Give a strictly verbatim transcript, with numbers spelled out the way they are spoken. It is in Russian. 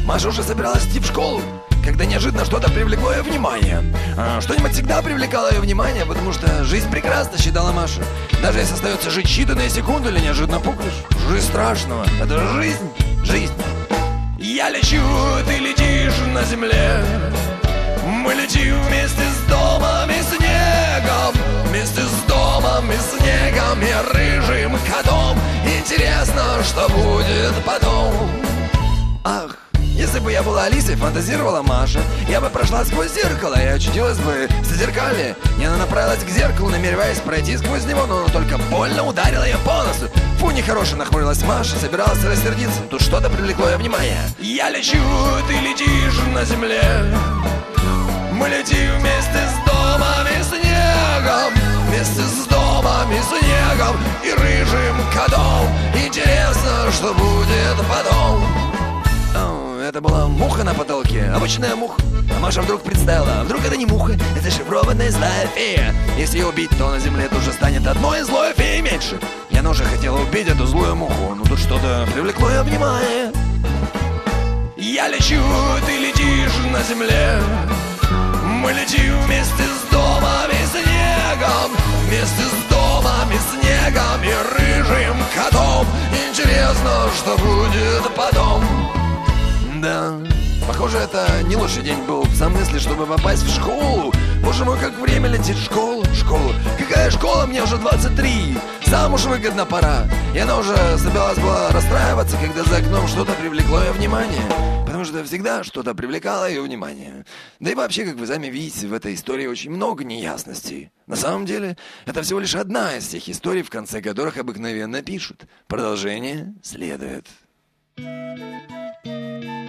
Маша уже собиралась идти в школу, когда неожиданно что-то привлекло ее внимание. А, что-нибудь всегда привлекало ее внимание, потому что жизнь прекрасна, считала Маша. Даже если остается жить считанные секунды или неожиданно пукнешь, жизнь страшного. Это жизнь, жизнь. Я лечу, ты летишь на земле. Мы летим вместе с домом и снегом, вместе с домом и снегом и рыжим котом. Интересно, что будет потом. Ах, если бы я была Алисой, фантазировала Маша, я бы прошла сквозь зеркало и очутилась бы в зазеркалье. И она направилась к зеркалу, намереваясь пройти сквозь него, но только больно ударила ее по носу. Фу, нехорошо нахмурилась Маша, собиралась рассердиться, тут что-то привлекло ее внимание. Я лечу, ты летишь на земле. Мы летим вместе с домом и снегом, вместе с домом и снегом и рыжим котом. Интересно, что будет потом. О, это была муха на потолке, обычная муха. А Маша вдруг представила, а вдруг это не муха, это шифрованная злая фея. Если ее убить, то на земле тоже станет одной злой феей меньше. И она уже хотела убить эту злую муху, но тут что-то привлекло ее внимание. Я лечу, ты летишь на земле. Мы летим вместе с домом и снегом, вместе с домом и снегом и рыжим котом. Интересно, что будет потом. Да, похоже, это не лучший день был в замысле, чтобы попасть в школу. Боже мой, как время летит. Школа, школа. Какая школа? Мне уже двадцать три. Замуж выгодно пора. И она уже собиралась была расстраиваться, когда за окном что-то привлекло ее внимание. Потому что всегда что-то привлекало ее внимание. Да и вообще, как вы сами видите, в этой истории очень много неясностей. На самом деле, это всего лишь одна из тех историй, в конце которых обыкновенно пишут. Продолжение следует.